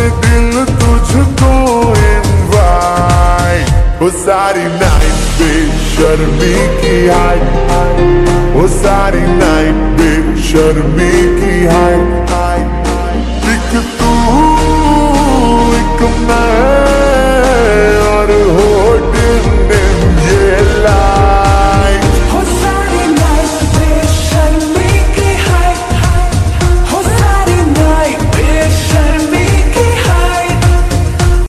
दिल तुझको इनवाइट, वो सारी नाइट बेशर्मी की हाइट, वो सारी नाइट बेशर्मी की हाइट। एक तू एक मैं और हो